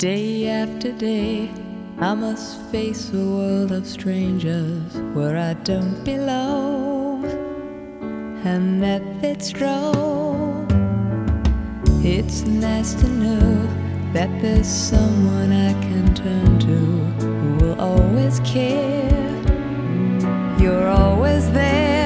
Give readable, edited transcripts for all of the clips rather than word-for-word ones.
Day after day, I must face a world of strangers where I don't belong, and that fits wrong. It's nice to know that there's someone I can turn to who will always care. You're always there.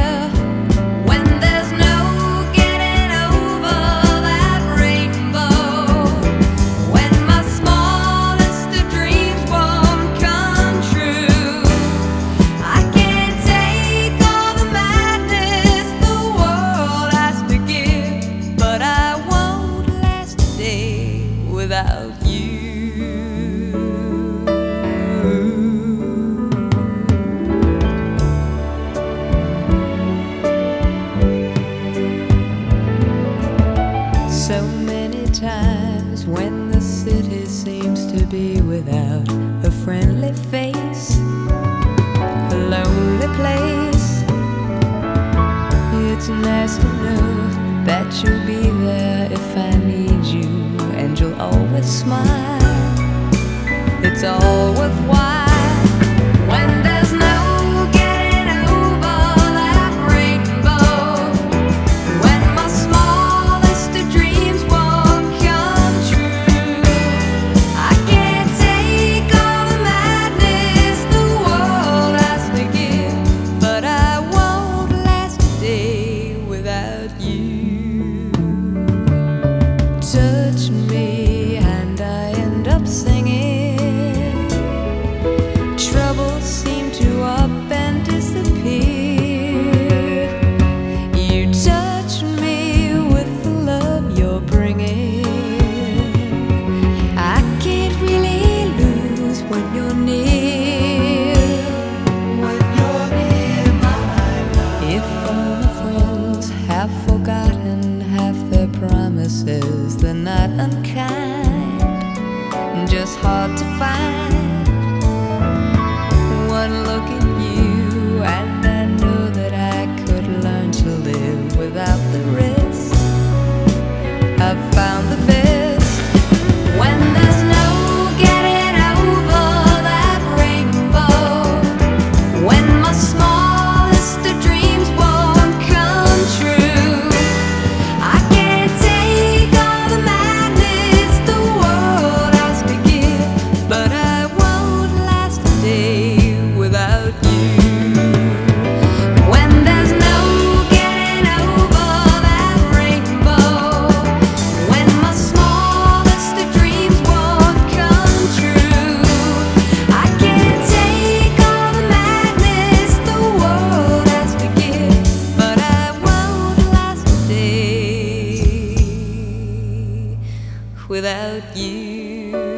Without you, so many times when the city seems to be without a friendly face, a lonely place, it's nice to know that you'll be there if I need you, and you'll always smile. It's all worthwhile when there's no getting over that rainbow, when my smallest of dreams won't come true. I can't take all the madness the world has to give, but I won't last a day without you. Touch me and I end up singing. Troubles seem to up and disappear. You touch me with the love you're bringing. I can't really lose when you're near. When you're near, my love. If all my friends have forgotten half their promises, they're not unkind, just hard to find. One look at you and I know that I could learn to live without the risk. I've found the best when there's no getting over that rainbow, when my smallest of dreams won't come true. I can't take all the madness the world has to give, but I won't last a day without you. When there's no getting over that rainbow, when my smallest of dreams won't come true. I can't take all the madness the world has to give, but I won't last a day without you.